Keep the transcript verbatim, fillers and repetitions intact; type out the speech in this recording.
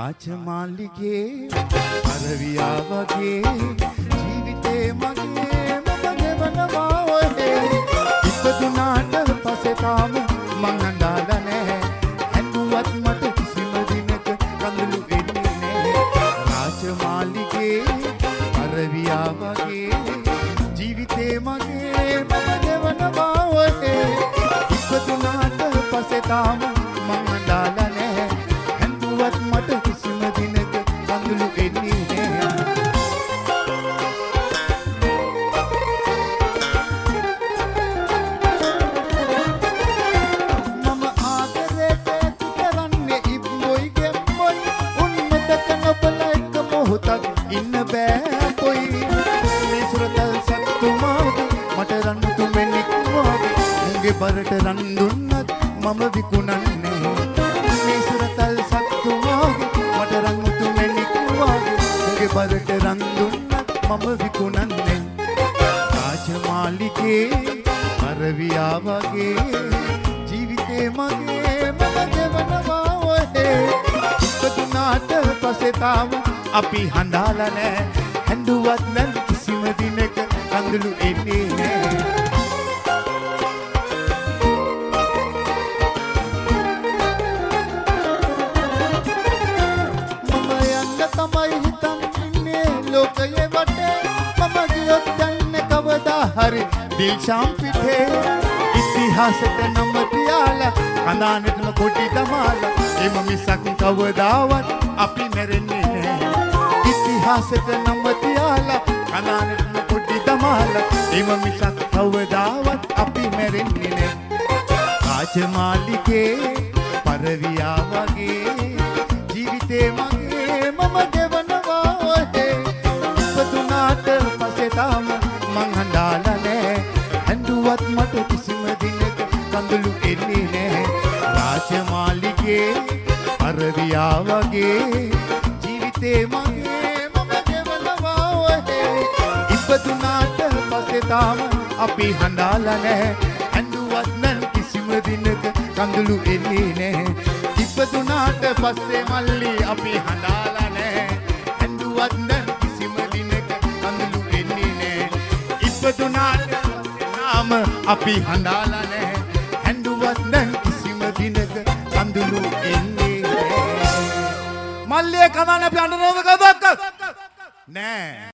රාජමාලිගේ අරවියා වගේ ජීවිතේ මගේ මම ගෙවනවා ඔහේ ඉපදුනාට පස්සේ තාම මං අඬලා නැහැ ඇඬුවත් මට කිසිම දිනක කඳුළු එන්නේ නැහැ රාජමාලිගේ අරවියා වගේ ජීවිතේ මගේ මම ගෙවනවා ඔහේ ඉපදුනාට පස්සේ තාම මං අඬලා නැහැ ඇඬුවත් මට කිසිම දිනක කඳුළු එන්නේ නැහැ මම ආදරයට ඇති කරන්නේ ඉබ්බොයි ගෙම්බොයි උන්නත කනබල එක මොහොතක් ඉන්න බෑ කොයි මේ සුරතල් සත්තුමාගේ මට රන් තුමෙන්ෙක් වාගේ මුගේ බරට රන් දුන්නත් මම විකුණන්නේ මේ සුරතල් සත්තුමාගේ මට රන් තුමෙන්ෙක් වාගේ මුගේ බරට රන් දුන්නත් මම විකුණන්නේ රාජමාලිගේ අරවියා වගේ ජීවිතේ මගේ මම ගෙවනවා ඔහේ ඉපදුනාට පස්සේ තාම අපි හඳාලා නෑ හැඬුවත් නම් කිසිම දිනක කඳුළු එන්නේ නෑ මම යන්න තමයි හිතන් ඉන්නේ ලෝකයේ වටේ මම ගියොත් යන්නේ කවදා හරි දිල්ෂාම් පිටේ ඉතිහාසෙට නම තියාලා කඳානෙටම කොටි දමාලා එම මිසක් කවදාවත් අපි මැරෙන්නේ නෑ ඉතිහාසෙට නම තියාලා කඳානෙටම කොටි දමාලා එම මිසක් කවදාවත් අපි මැරෙන්නේ නෑ රාජමාලිගේ පරවියා වගේ ජීවිතේ මගේ මම ගෙවනවා ඔහේ ඉපදුනාට පස්සේ තාම මං හඳාලා නෑ ඇඬුවත් මට කිසිම දිනක කඳුළු එන්නේ නෑ රාජමාලිගේ අරවියා වගේ ජීවිතේ මගේ මම ගෙවනවා ඔහේ ඉපදුනාට පස්සේ තාම අපි හඳාලා නෑ ඇඬුවත් නම් කිසිම දිනක කඳුළු එන්නේ නෑ ඉපදුනාට පස්සේ මල්ලි අපි හඳාලා නෑ ඇඬුවත් නම් කිසිම දිනක කඳුළු එන්නේ නෑ ඉපදුනාට නාම අපි හඳාලා නෑ ඇඬුවත් නම් කිසිම දිනක කඳුළු එන්නේ නෑ මල්ලියේ කඳාන අපි අඬනවද කවදාවත් නෑ